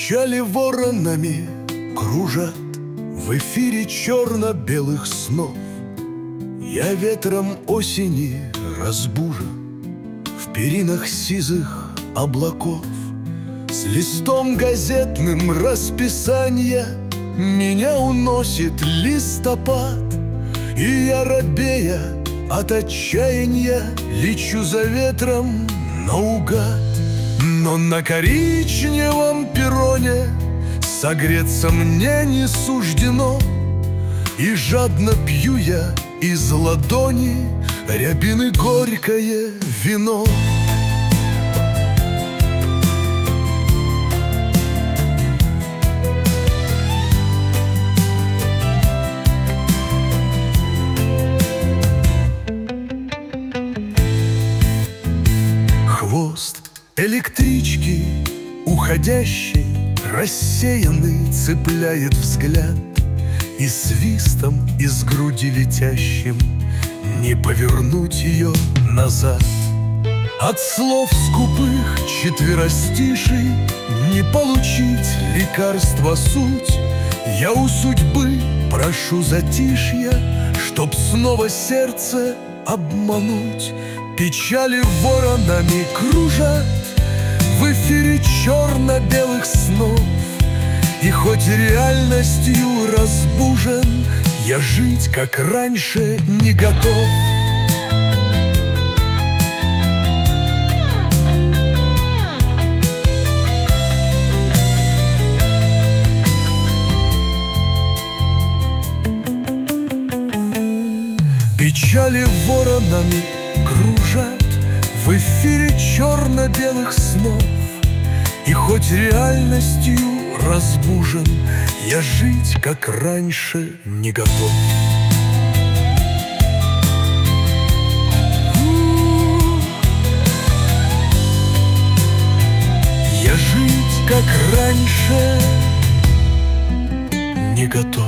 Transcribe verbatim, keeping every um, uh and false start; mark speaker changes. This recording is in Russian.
Speaker 1: Печали воронами кружат в эфире черно-белых снов. Я ветром осени разбужен в перинах сизых облаков. С листом газетным расписания меня уносит листопад, и я, робея от отчаяния, лечу за ветром наугад. Но на коричневом перроне согреться мне не суждено, и жадно пью я из ладони рябины горькое вино. Хвост электрички уходящей рассеянный цепляет взгляд, и свистом из груди летящим не повернуть ее назад. От слов скупых четверостишей не получить лекарства суть. Я у судьбы прошу затишья, чтоб снова сердце обмануть. Печали воронами кружат в эфире черно-белых снов, и хоть реальностью разбужен, я жить, как раньше, не готов. Печали воронами кружат в эфире черно-белых снов, и хоть реальностью разбужен, я жить, как раньше, не готов. Я жить, как раньше, не готов.